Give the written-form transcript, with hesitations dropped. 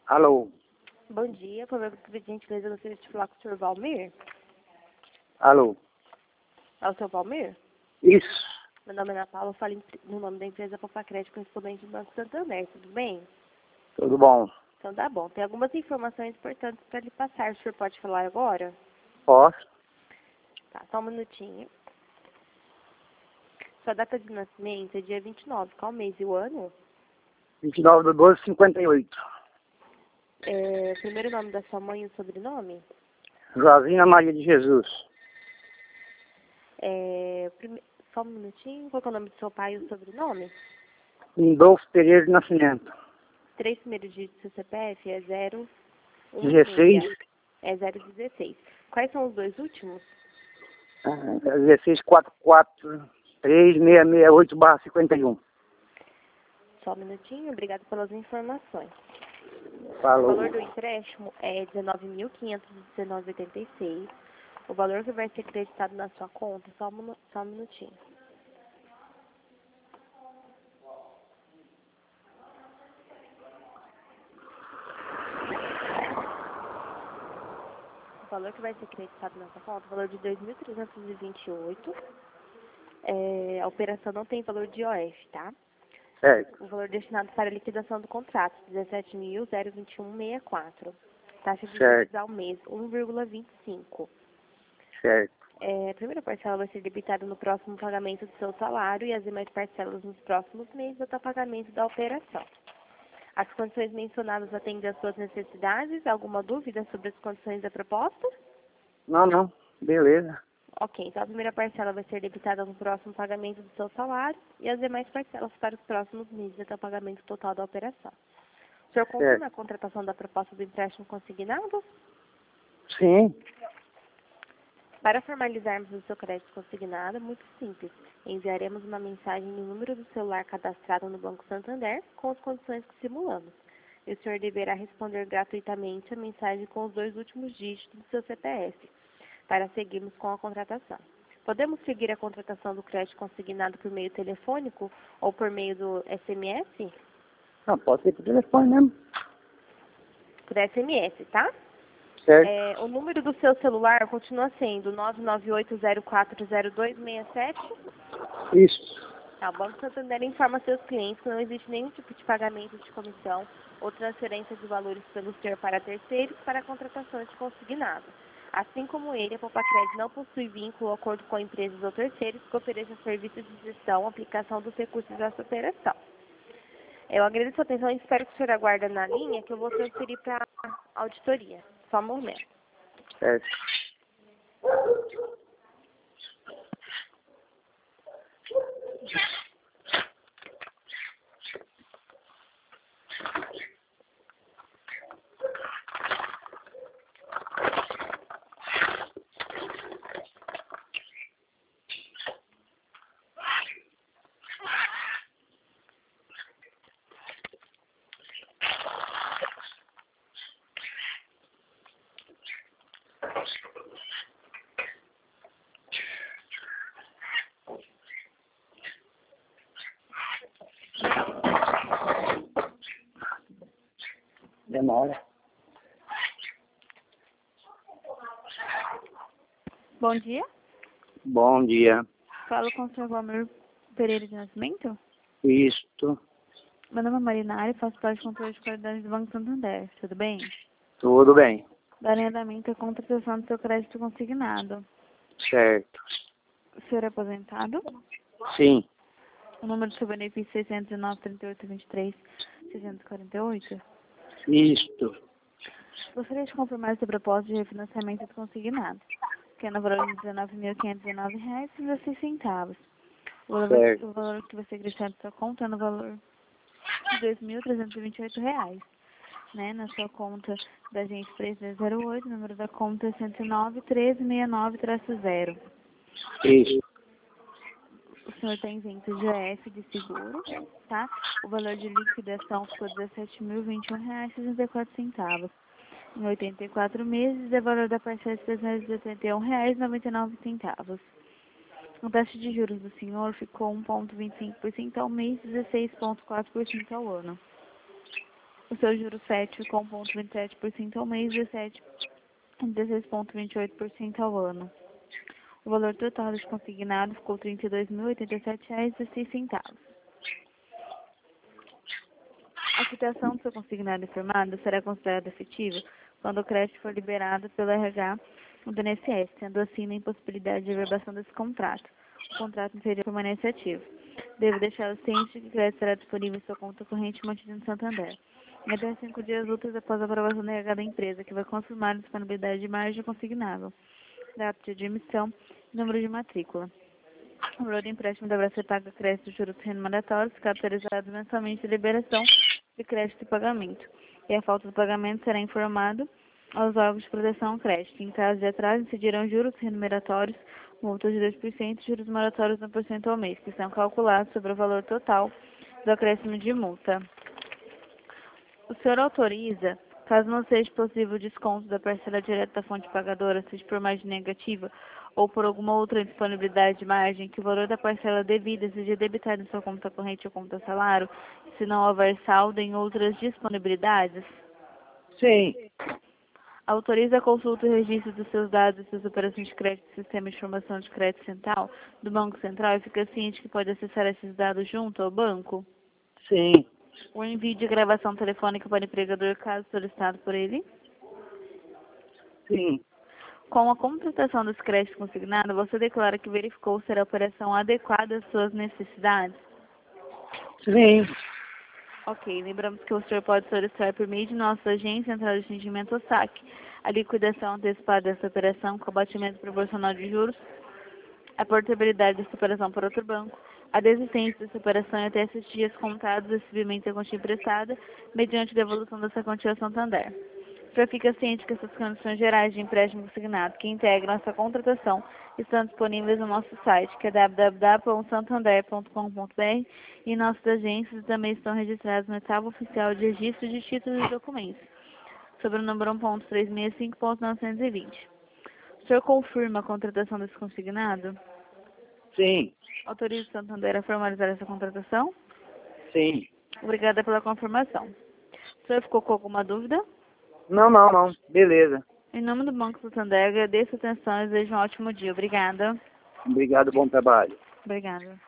Alô? Bom dia, por favor, por gentileza, eu gostaria de falar com o senhor Valmir. Alô? É o senhor Valmir? Isso. Meu nome é Ana Paula, eu falo no nome da empresa Popacred, correspondente do Banco Santander, tudo bem? Tudo bom? Então tá bom, tem algumas informações importantes para lhe passar, o senhor pode falar agora? Posso? Tá, só um minutinho. Sua data de nascimento é dia 29, qual mês e o ano? 29/12/58. O primeiro nome da sua mãe e o sobrenome? Joaquina Maria de Jesus. Só um minutinho, qual que é o nome do seu pai e o sobrenome? Lindolfo Pereira de Nascimento. 3 primeiros dígitos do seu CPF é 16. É 016. Quais são os dois últimos? 16443668/51. Só um minutinho, obrigado pelas informações. O Falou. valor do empréstimo é R$19.519,86. O valor que vai ser acreditado na sua conta, só um minutinho. O valor que vai ser acreditado na sua conta, o valor de 2.328. A operação não tem valor de IOF, tá? Certo. O valor destinado para a liquidação do contrato, 17.021,64. Taxa de Certo. juros ao mês, 1,25. Certo. A primeira parcela vai ser debitada no próximo pagamento do seu salário e as demais parcelas nos próximos meses até o pagamento da operação. As condições mencionadas atendem às suas necessidades? Alguma dúvida sobre as condições da proposta? Não. Beleza. Ok, então a primeira parcela vai ser debitada no próximo pagamento do seu salário e as demais parcelas para os próximos meses até o pagamento total da operação. O senhor confirma a contratação da proposta do empréstimo consignado? Sim. Para formalizarmos o seu crédito consignado, é muito simples. Enviaremos uma mensagem no número do celular cadastrado no Banco Santander com as condições que simulamos. E o senhor deverá responder gratuitamente a mensagem com os 2 últimos dígitos do seu CPF, para seguirmos com a contratação. Podemos seguir a contratação do crédito consignado por meio telefônico ou por meio do SMS? Não, pode ser por telefone mesmo. Por SMS, tá? Certo. O número do seu celular continua sendo 998040267. Isso. Tá, o Banco Santander informa seus clientes que não existe nenhum tipo de pagamento de comissão ou transferência de valores pelo senhor para terceiros para contratações de consignado. Assim como ele, a Popacred não possui vínculo ou acordo com empresas ou terceiros que ofereçam serviços de gestão, aplicação dos recursos dessa operação. Eu agradeço a atenção e espero que o senhor aguarde na linha que eu vou transferir para a auditoria. Só um momento. Certo. Demora. Bom dia. Bom dia. Falo com o senhor Valmir Pereira de Nascimento. Isto. Meu nome é Marinara e faço parte do controle de qualidade do Banco Santander. Tudo bem? Tudo bem. Darei andamento à contratação do seu crédito consignado. Certo. O senhor é aposentado? Sim. O número do seu benefício é 609-3823-648. Isto. Gostaria de confirmar essa proposta de refinanciamento do consignado, que é no valor de R$19.519,16. Certo. O valor que vai ser acrescentado na sua conta é no valor de R$2.328, né? Na sua conta da agente 3208, o número da conta é 109-1369-0. Isso. O senhor tem isento de IOF de seguro, tá? O valor de liquidação ficou R$17.021,64. Em 84 meses, o valor da parcela de R$381,99. A taxa de juros do senhor ficou 1,25% ao mês e 16,4% ao ano. O seu juro 7 ficou 1,27% ao mês e 16,28% ao ano. O valor total do consignado ficou R$ 32.087,06. A quitação do seu consignado informado será considerada efetiva quando o crédito for liberado pelo RH do INSS, sendo assim na impossibilidade de averbação desse contrato. O contrato inferior permanece ativo. Devo deixá-lo ciente de que o crédito será disponível em sua conta corrente mantida no Santander. Em até 5 dias úteis após a aprovação da RH da empresa, que vai confirmar a disponibilidade de margem consignável, data de admissão e número de matrícula. O valor do empréstimo deverá ser pago a crédito de juros remuneratórios, caracterizados mensalmente de liberação de crédito e pagamento. E a falta do pagamento será informado aos órgãos de proteção ao crédito. Em caso de atraso, incidirão juros remuneratórios, multas de 2% e juros moratórios de 1% ao mês, que são calculados sobre o valor total do acréscimo de multa. O senhor autoriza, caso não seja possível o desconto da parcela direta da fonte pagadora, seja por margem negativa ou por alguma outra disponibilidade de margem, que o valor da parcela devida seja debitado em sua conta corrente ou conta salário, se não houver saldo em outras disponibilidades? Sim. Autoriza a consulta e registro dos seus dados e suas operações de crédito do Sistema de Informação de Crédito Central do Banco Central e fica ciente que pode acessar esses dados junto ao banco? Sim. O envio de gravação telefônica para o empregador, caso solicitado por ele? Sim. Com a contratação dos créditos consignados, você declara que verificou ser a operação adequada às suas necessidades? Sim. Ok, lembramos que o senhor pode solicitar por meio de nossa agência Central de Atendimento ou SAC a liquidação antecipada dessa operação com abatimento proporcional de juros, a portabilidade dessa operação por outro banco, a desistência dessa operação em até 7 dias contados do recebimento da quantia emprestada, mediante devolução dessa quantia ao Santander. O senhor fica ciente que essas condições gerais de empréstimo consignado que integram essa contratação estão disponíveis no nosso site, que é www.santander.com.br, e nossas agências também estão registradas no Etapa Oficial de Registro de Títulos e Documentos, sobre o número 1.365.920. O senhor confirma a contratação desse consignado? Sim. Autoriza o Santander a formalizar essa contratação? Sim. Obrigada pela confirmação. O senhor ficou com alguma dúvida? Não. Beleza. Em nome do Banco Santander, agradeço a atenção e desejo um ótimo dia. Obrigada. Obrigado, bom trabalho. Obrigada.